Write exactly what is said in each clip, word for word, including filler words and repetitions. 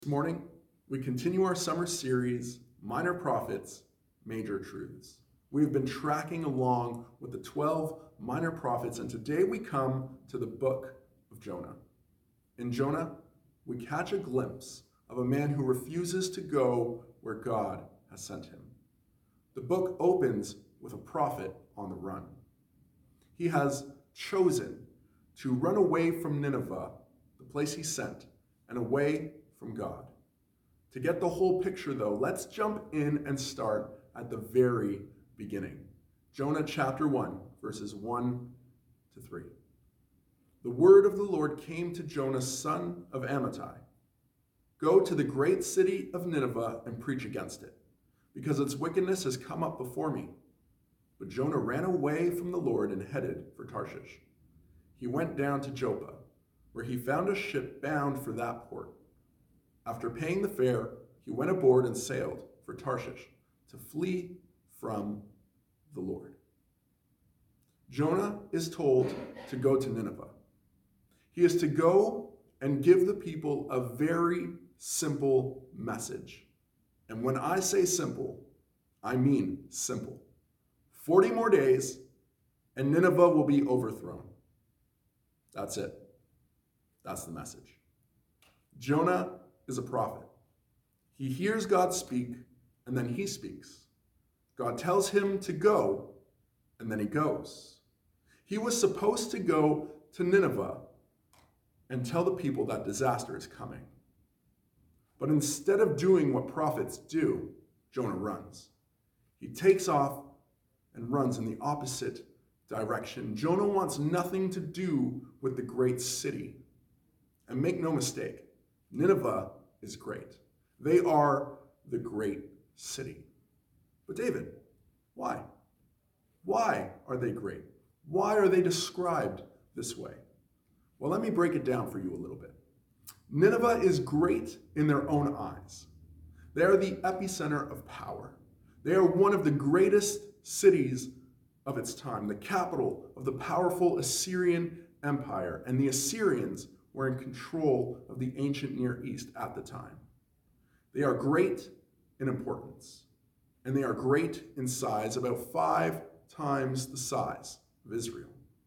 This morning, we continue our summer series, Minor Prophets, Major Truths. We've been tracking along with the twelve minor prophets, and today we come to the book of Jonah. In Jonah, we catch a glimpse of a man who refuses to go where God has sent him. The book opens with a prophet on the run. He has chosen to run away from Nineveh, the place he sent, and away from God. To get the whole picture, though, let's jump in and start at the very beginning. Jonah chapter one, verses one to three. The word of the Lord came to Jonah, son of Amittai. Go to the great city of Nineveh and preach against it, because its wickedness has come up before me. But Jonah ran away from the Lord and headed for Tarshish. He went down to Joppa, where he found a ship bound for that port. After paying the fare, he went aboard and sailed for Tarshish to flee from the Lord. Jonah is told to go to Nineveh. He is to go and give the people a very simple message. And when I say simple, I mean simple. forty more days, and Nineveh will be overthrown. That's it. That's the message. Jonah is a prophet. He hears God speak, and then he speaks. God tells him to go, and then he goes. He was supposed to go to Nineveh and tell the people that disaster is coming. But instead of doing what prophets do, Jonah runs. He takes off and runs in the opposite direction. Jonah wants nothing to do with the great city. And make no mistake, Nineveh is great. They are the great city. But David, why? Why are they great? Why are they described this way? Well, let me break it down for you a little bit. Nineveh is great in their own eyes. They are the epicenter of power. They are one of the greatest cities of its time, the capital of the powerful Assyrian Empire, and the Assyrians were in control of the ancient Near East at the time. They are great in importance, and they are great in size, about five times the size of Israel.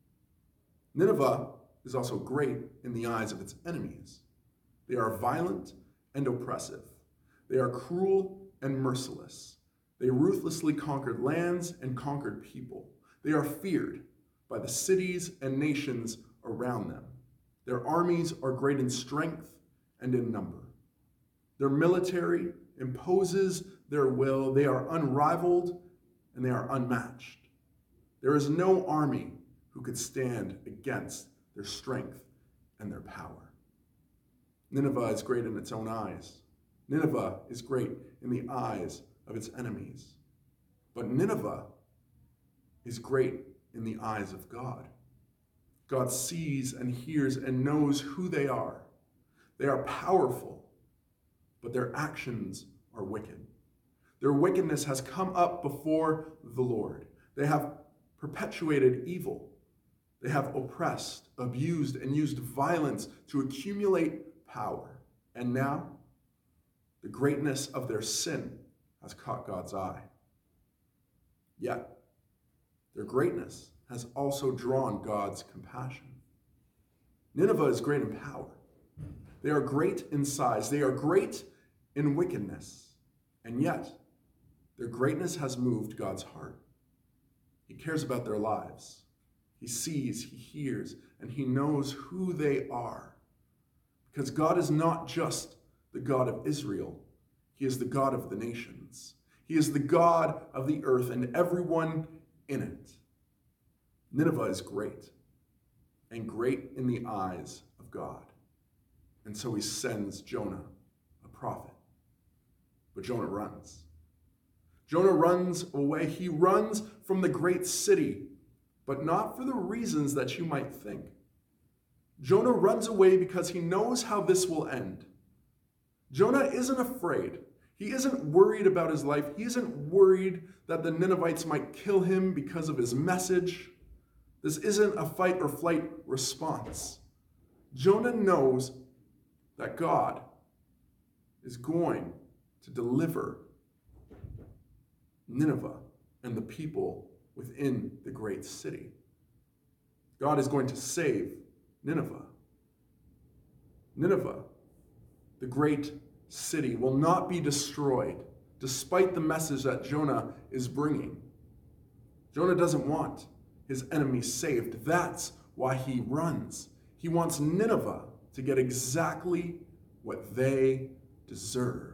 Nineveh is also great in the eyes of its enemies. They are violent and oppressive. They are cruel and merciless. They ruthlessly conquered lands and conquered people. They are feared by the cities and nations around them. Their armies are great in strength and in number. Their military imposes their will. They are unrivaled and they are unmatched. There is no army who could stand against their strength and their power. Nineveh is great in its own eyes. Nineveh is great in the eyes of its enemies. But Nineveh is great in the eyes of God. God sees and hears and knows who they are. They are powerful, but their actions are wicked. Their wickedness has come up before the Lord. They have perpetuated evil. They have oppressed, abused, and used violence to accumulate power. And now, the greatness of their sin has caught God's eye. Yet, their greatness has also drawn God's compassion. Nineveh is great in power. They are great in size. They are great in wickedness. And yet, their greatness has moved God's heart. He cares about their lives. He sees, he hears, and he knows who they are. Because God is not just the God of Israel. He is the God of the nations. He is the God of the earth and everyone in it. Nineveh is great, and great in the eyes of God. And so he sends Jonah, a prophet. But Jonah runs. Jonah runs away. He runs from the great city, but not for the reasons that you might think. Jonah runs away because he knows how this will end. Jonah isn't afraid. He isn't worried about his life. He isn't worried that the Ninevites might kill him because of his message. This isn't a fight or flight response. Jonah knows that God is going to deliver Nineveh and the people within the great city. God is going to save Nineveh. Nineveh, the great city, will not be destroyed despite the message that Jonah is bringing. Jonah doesn't want his enemies saved. That's why he runs. He wants Nineveh to get exactly what they deserve.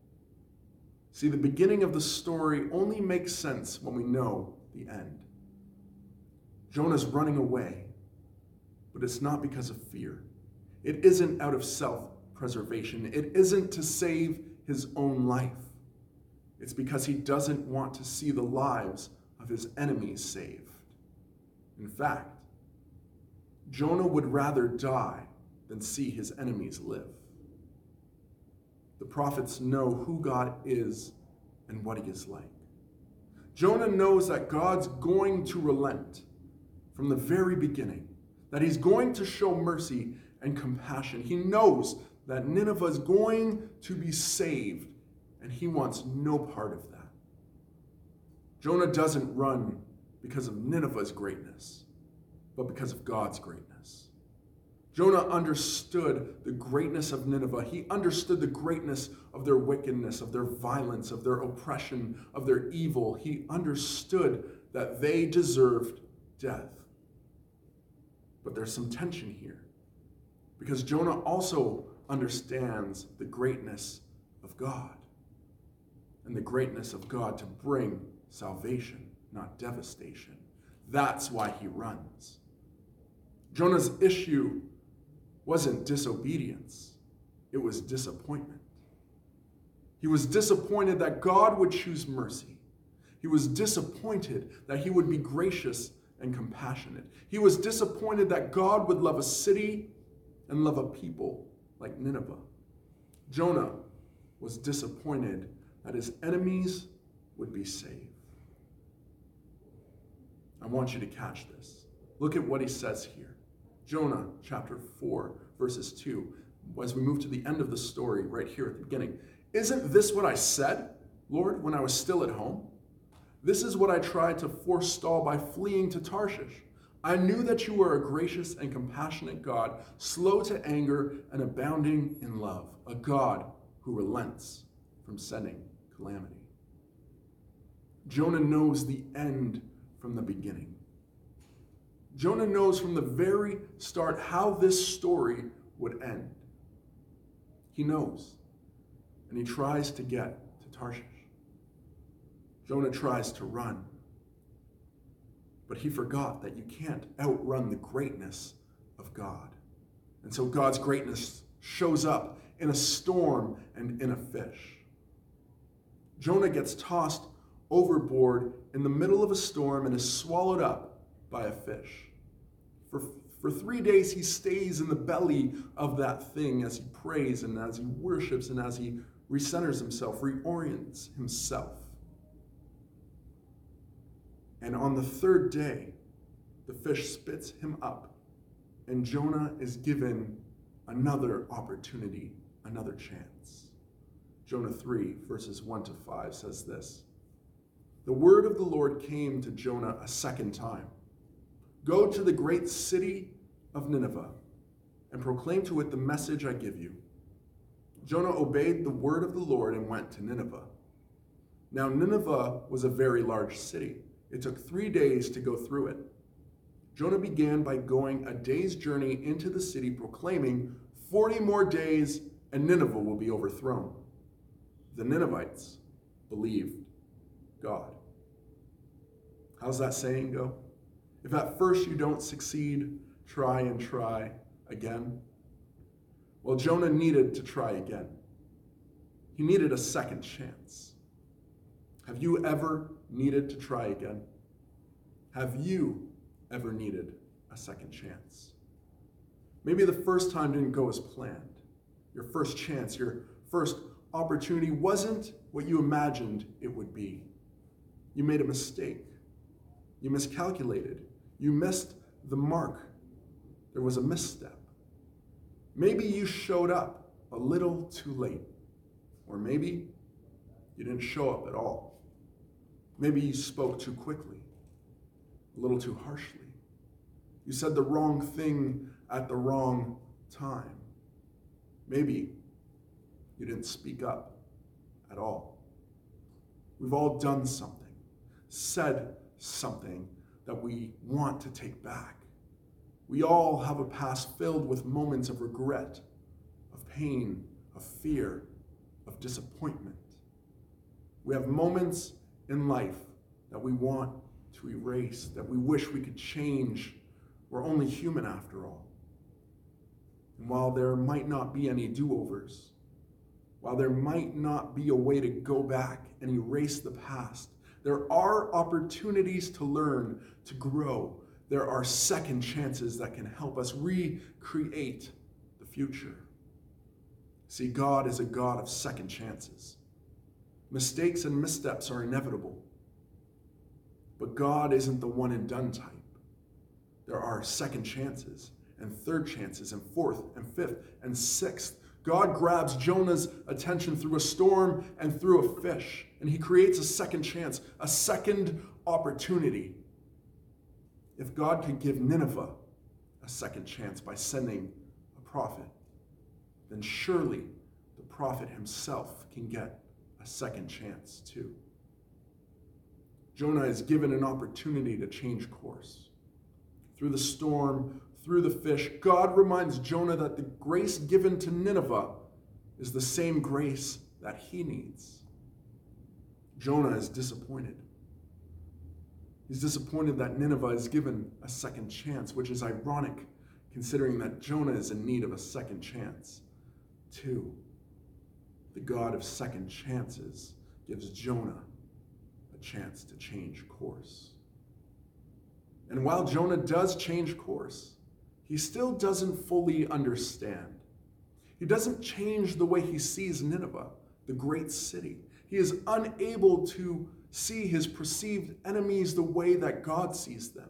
See, the beginning of the story only makes sense when we know the end. Jonah's running away, but it's not because of fear. It isn't out of self-preservation. It isn't to save his own life. It's because he doesn't want to see the lives of his enemies saved. In fact, Jonah would rather die than see his enemies live. The prophets know who God is and what he is like. Jonah knows that God's going to relent from the very beginning, that he's going to show mercy and compassion. He knows that Nineveh is going to be saved, and he wants no part of that. Jonah doesn't run because of Nineveh's greatness, but because of God's greatness. Jonah understood the greatness of Nineveh. He understood the greatness of their wickedness, of their violence, of their oppression, of their evil. He understood that they deserved death. But there's some tension here, because Jonah also understands the greatness of God and the greatness of God to bring salvation, not devastation. That's why he runs. Jonah's issue wasn't disobedience, it was disappointment. He was disappointed that God would choose mercy. He was disappointed that he would be gracious and compassionate. He was disappointed that God would love a city and love a people like Nineveh. Jonah was disappointed that his enemies would be saved. I want you to catch this. Look at what he says here. Jonah chapter four, verses two. As we move to the end of the story, right here at the beginning. Isn't this what I said, Lord, when I was still at home? This is what I tried to forestall by fleeing to Tarshish. I knew that you were a gracious and compassionate God, slow to anger and abounding in love, a God who relents from sending calamity. Jonah knows the end from the beginning. Jonah knows from the very start how this story would end. He knows, and he tries to get to Tarshish. Jonah tries to run, but he forgot that you can't outrun the greatness of God. And so God's greatness shows up in a storm and in a fish. Jonah gets tossed overboard in the middle of a storm and is swallowed up by a fish. For, for three days, he stays in the belly of that thing as he prays and as he worships and as he recenters himself, reorients himself. And on the third day, the fish spits him up, and Jonah is given another opportunity, another chance. Jonah three, verses one to five says this. The word of the Lord came to Jonah a second time. Go to the great city of Nineveh and proclaim to it the message I give you. Jonah obeyed the word of the Lord and went to Nineveh. Now Nineveh was a very large city. It took three days to go through it. Jonah began by going a day's journey into the city, proclaiming, forty more days and Nineveh will be overthrown. The Ninevites believed God. How's that saying go? If at first you don't succeed, try and try again. Well, Jonah needed to try again. He needed a second chance. Have you ever needed to try again? Have you ever needed a second chance? Maybe the first time didn't go as planned. Your first chance, your first opportunity wasn't what you imagined it would be. You made a mistake. You miscalculated. You missed the mark. There was a misstep. Maybe you showed up a little too late. Or maybe you didn't show up at all. Maybe you spoke too quickly, a little too harshly. You said the wrong thing at the wrong time. Maybe you didn't speak up at all. We've all done something, said something that we want to take back. We all have a past filled with moments of regret, of pain, of fear, of disappointment. We have moments in life that we want to erase, that we wish we could change. We're only human after all. And while there might not be any do-overs, while there might not be a way to go back and erase the past, there are opportunities to learn, to grow. There are second chances that can help us recreate the future. See, God is a God of second chances. Mistakes and missteps are inevitable. But God isn't the one and done type. There are second chances and third chances and fourth and fifth and sixth. God grabs Jonah's attention through a storm and through a fish, and he creates a second chance, a second opportunity. If God could give Nineveh a second chance by sending a prophet, then surely the prophet himself can get a second chance too. Jonah is given an opportunity to change course. Through the storm, through the fish, God reminds Jonah that the grace given to Nineveh is the same grace that he needs. Jonah is disappointed. He's disappointed that Nineveh is given a second chance, which is ironic considering that Jonah is in need of a second chance too. The God of second chances gives Jonah a chance to change course. And while Jonah does change course, he still doesn't fully understand. He doesn't change the way he sees Nineveh, the great city. He is unable to see his perceived enemies the way that God sees them.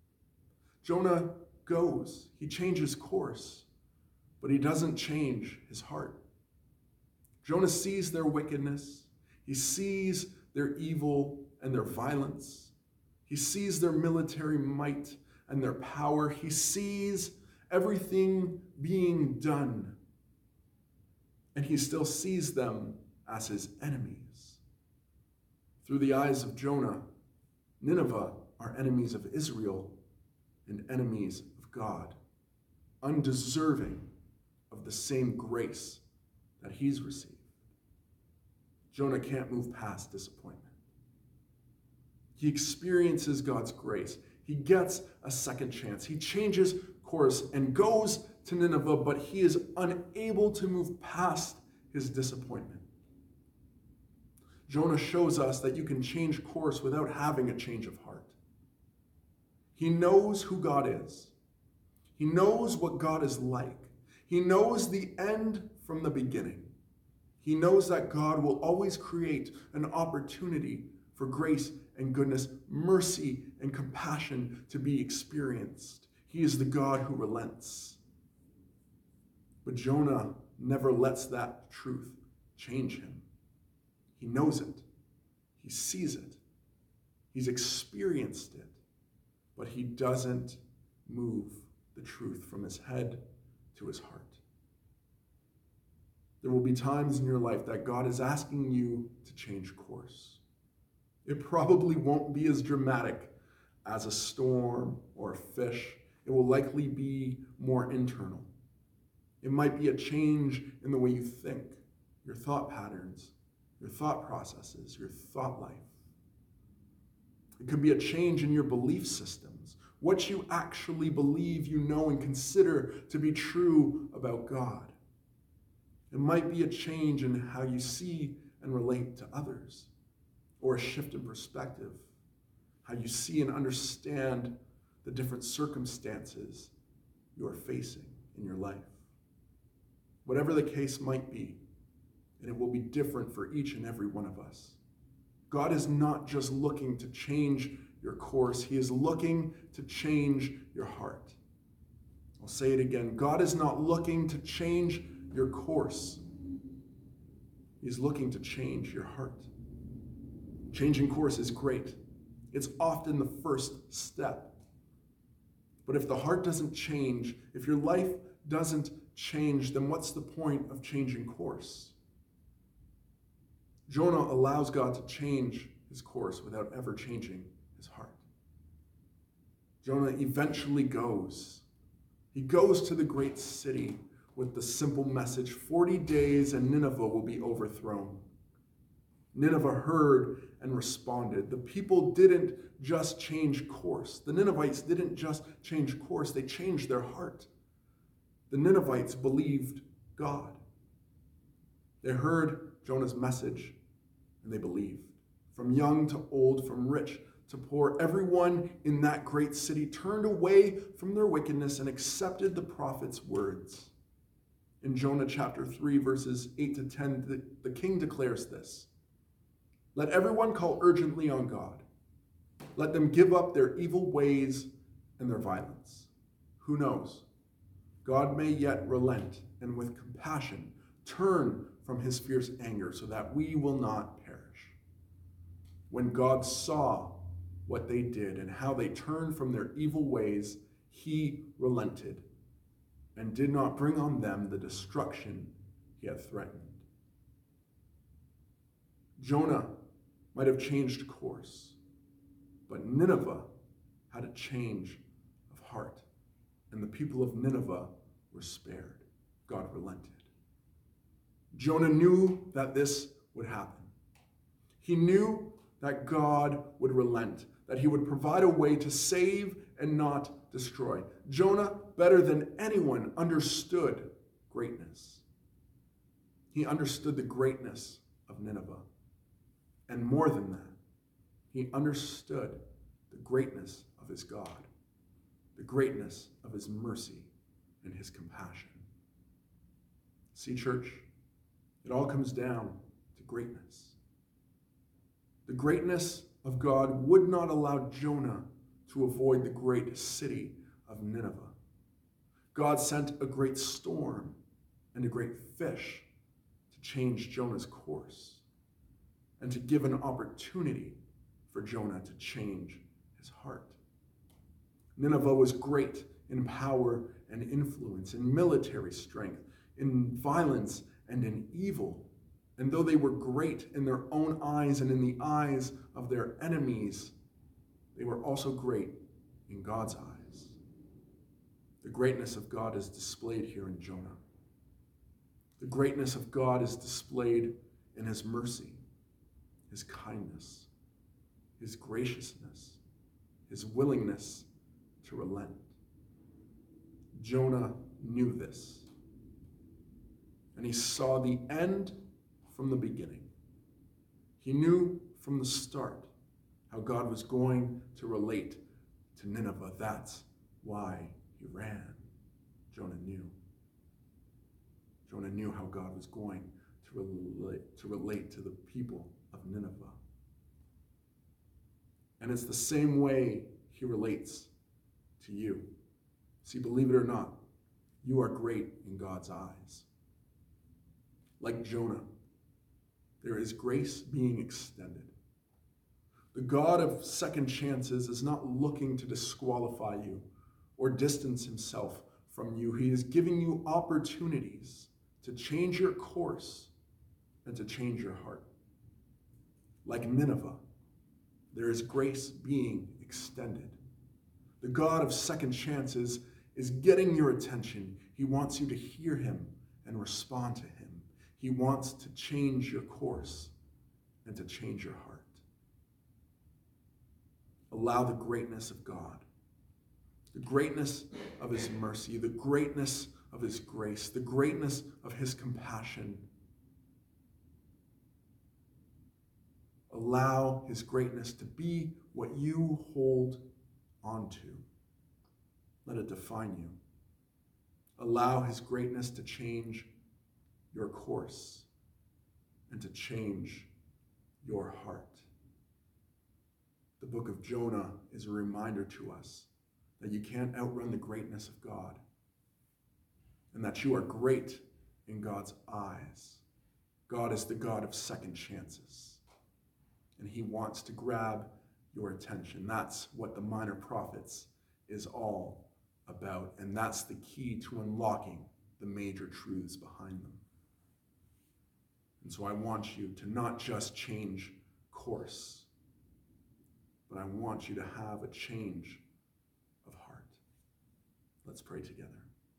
Jonah goes, he changes course, but he doesn't change his heart. Jonah sees their wickedness. He sees their evil and their violence. He sees their military might and their power. He sees everything being done. And he still sees them as his enemies. Through the eyes of Jonah, Nineveh are enemies of Israel and enemies of God, undeserving of the same grace that he's received. Jonah can't move past disappointment. He experiences God's grace. He gets a second chance. He changes course and goes to Nineveh, but he is unable to move past his disappointment. Jonah shows us that you can change course without having a change of heart. He knows who God is. He knows what God is like. He knows the end from the beginning. He knows that God will always create an opportunity for grace and goodness, mercy and compassion to be experienced. He is the God who relents. But Jonah never lets that truth change him. He knows it. He sees it. He's experienced it. But he doesn't move the truth from his head to his heart. There will be times in your life that God is asking you to change course. It probably won't be as dramatic as a storm or a fish. It will likely be more internal. It might be a change in the way you think, your thought patterns, your thought processes, your thought life. It could be a change in your belief systems, what you actually believe, you know, and consider to be true about God. It might be a change in how you see and relate to others, or a shift in perspective, how you see and understand the different circumstances you are facing in your life. Whatever the case might be, and it will be different for each and every one of us. God is not just looking to change your course, he is looking to change your heart. I'll say it again. God is not looking to change your course. He's looking to change your heart. Changing course is great. It's often the first step. But if the heart doesn't change, if your life doesn't change, then what's the point of changing course? Jonah allows God to change his course without ever changing his heart. Jonah eventually goes. He goes to the great city with the simple message, forty days and Nineveh will be overthrown. Nineveh heard and responded. The people didn't just change course. The Ninevites didn't just change course, they changed their heart. The Ninevites believed God. They heard Jonah's message and they believed. From young to old, from rich to poor, everyone in that great city turned away from their wickedness and accepted the prophet's words. In Jonah chapter three, verses eight to ten, the, the king declares this. Let everyone call urgently on God. Let them give up their evil ways and their violence. Who knows? God may yet relent and with compassion turn from his fierce anger so that we will not perish. When God saw what they did and how they turned from their evil ways, he relented and did not bring on them the destruction he had threatened. Jonah might have changed course, but Nineveh had a change of heart, and the people of Nineveh were spared. God relented. Jonah knew that this would happen. He knew that God would relent, that he would provide a way to save and not destroy. Jonah, better than anyone, understood greatness. He understood the greatness of Nineveh. And more than that, he understood the greatness of his God, the greatness of his mercy and his compassion. See, church, it all comes down to greatness. The greatness of God would not allow Jonah to avoid the great city of Nineveh. God sent a great storm and a great fish to change Jonah's course and to give an opportunity for Jonah to change his heart. Nineveh was great in power and influence, in military strength, in violence and in evil. And though they were great in their own eyes and in the eyes of their enemies, they were also great in God's eyes. The greatness of God is displayed here in Jonah. The greatness of God is displayed in his mercy, his kindness, his graciousness, his willingness to relent. Jonah knew this, and he saw the end from the beginning. He knew from the start how God was going to relate to Nineveh. That's why he ran. Jonah knew. Jonah knew how God was going to relate, to relate to the people of Nineveh. And it's the same way he relates to you. See, believe it or not, you are great in God's eyes. Like Jonah, there is grace being extended. The God of second chances is not looking to disqualify you or distance himself from you. He is giving you opportunities to change your course and to change your heart. Like Nineveh, there is grace being extended. The God of second chances is getting your attention. He wants you to hear him and respond to him. He wants to change your course and to change your heart. Allow the greatness of God, the greatness of his mercy, the greatness of his grace, the greatness of his compassion. Allow his greatness to be what you hold onto. Let it define you. Allow his greatness to change your course and to change your heart. The book of Jonah is a reminder to us that you can't outrun the greatness of God and that you are great in God's eyes. God is the God of second chances. And he wants to grab your attention. That's what the Minor Prophets is all about. And that's the key to unlocking the major truths behind them. And so I want you to not just change course, but I want you to have a change of heart. Let's pray together.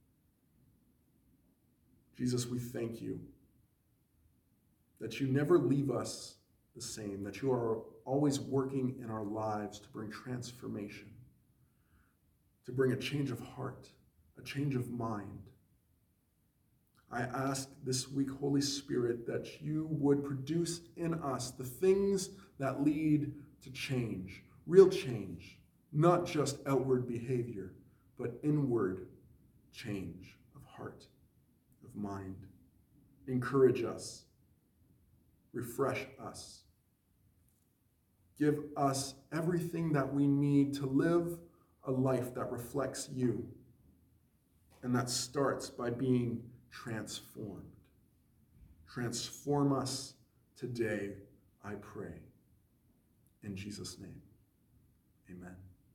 Jesus, we thank you that you never leave us the same, that you are always working in our lives to bring transformation, to bring a change of heart, a change of mind. I ask this week, Holy Spirit, that you would produce in us the things that lead to change, real change, not just outward behavior, but inward change of heart, of mind. Encourage us. Refresh us. Give us everything that we need to live a life that reflects you. And that starts by being transformed. Transform us today, I pray. In Jesus' name, amen.